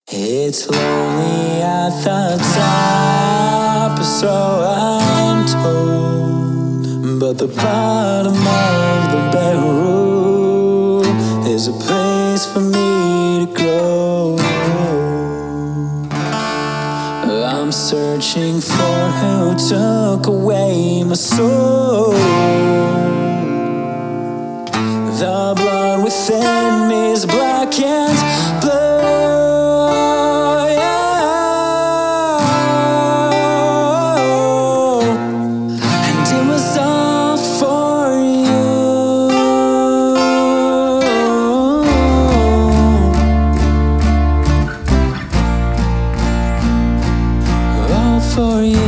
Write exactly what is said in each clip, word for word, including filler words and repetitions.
It's lonely at the top, so I'm told. But the bottom of the barrel is a place for me to grow. I'm searching for who took away my soul. The blood within me is black and blue. For you,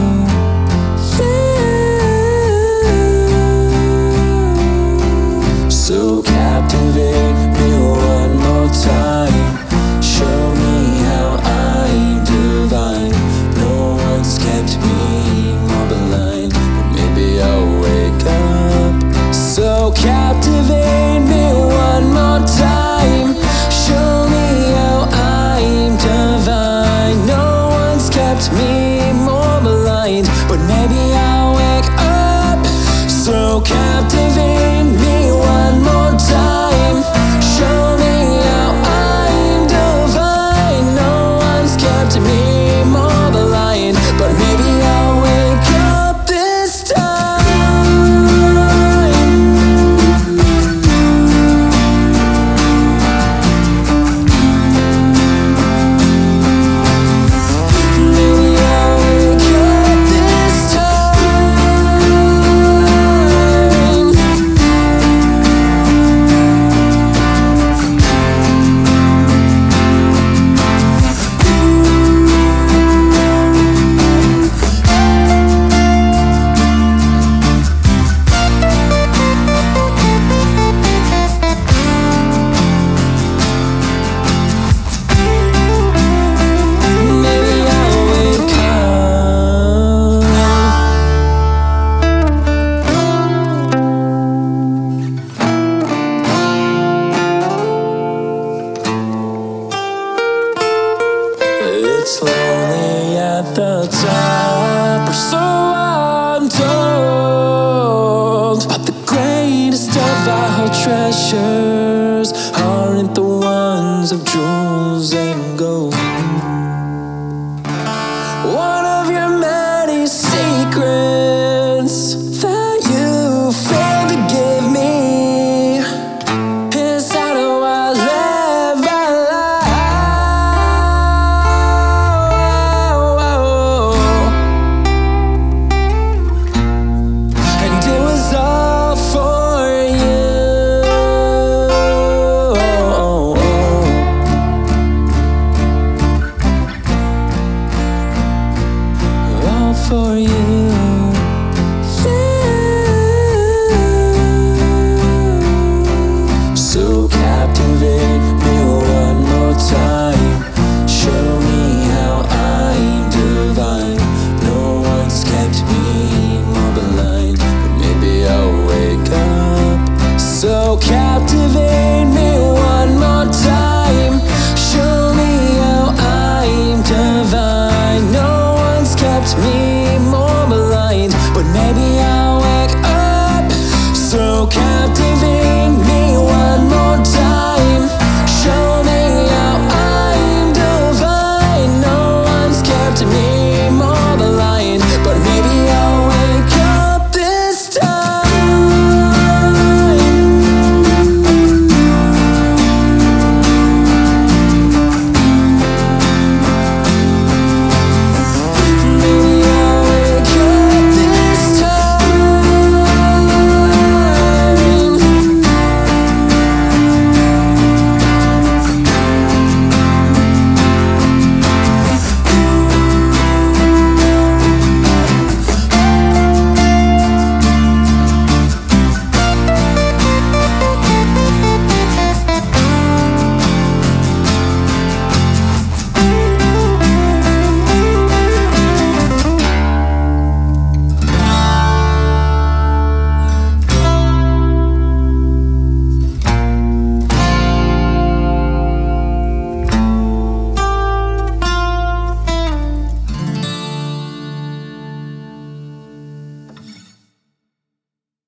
you. So captivate me one more time. Show me how I'm divine. No one's kept me more blind, but maybe I'll wake up. So captivate me one more time. Show me how I'm divine. No one's kept me, but maybe I'll wake up. So captivate me one more time. Show me how I'm divine. No one's kept me more blind, but maybe I'll wake up this time. Maybe I'll wake up this time. It's lonely at the top, or so I'm told. But the greatest of our treasures aren't the ones of jewels and gold.